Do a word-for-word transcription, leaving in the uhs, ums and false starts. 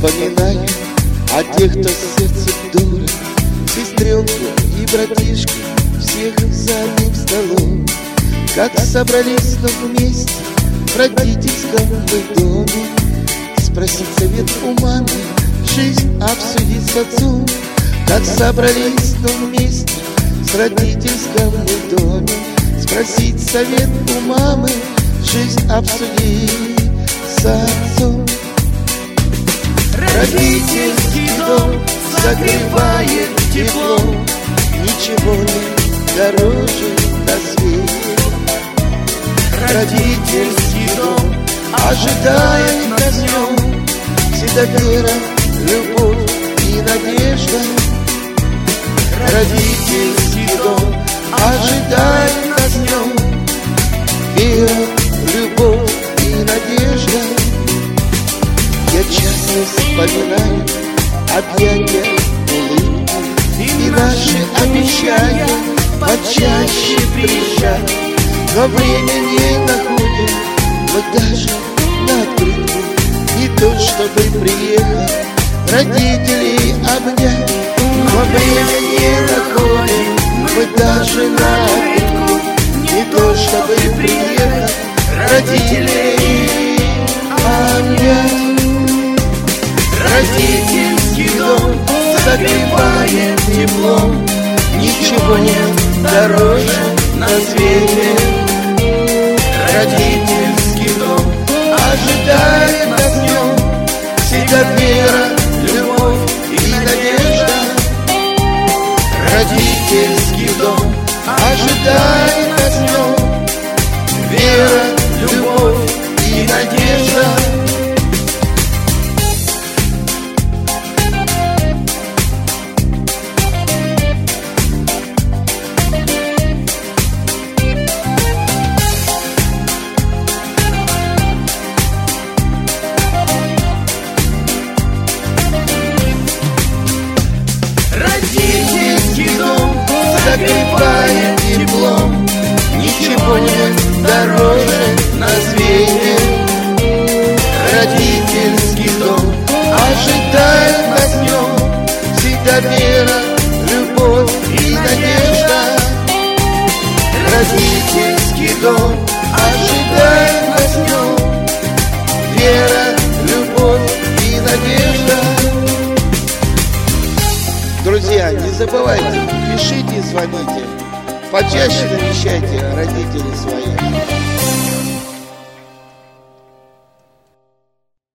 вспоминаю о тех, кто сердце дура, сестренку и братишку, всех за одним столом. Как собрались снова вместе в родительском мы доме, спросить совет у мамы, жизнь обсудить с отцом. Как собрались снова вместе в родительском мы доме, спросить совет у мамы, жизнь обсудить с отцом. Родительский дом согревает теплом, ничего не дороже на свете. Родительский дом ожидает нас в нем всегда вера, любовь и надежда. Родительский дом ожидает нас в нем вера, любовь и надежда. Я часто вспоминаю объятия, улыбки и наши обещания почаще приезжать, но время не находим мы даже на открытку, не то чтобы приехать, родителей обнять. Но время не находим мы даже на открытку, не то чтобы приехать, родителей обнять. Родительский дом согревает теплом, ничего нет дороже на свете. Родительский дом ожидает нас в нем всегда вера, любовь и надежда. Родительский дом ожидает нас в нем вера, любовь и надежда. Родительский дом согревает теплом, ничего нет дороже на свете. Родительский дом ожидает нас в нем всегда вера, любовь и надежда. Родительский дом ожидает нас в нем вера, любовь и надежда. Друзья, не забывайте, пишите, звоните, почаще навещайте родителей своих.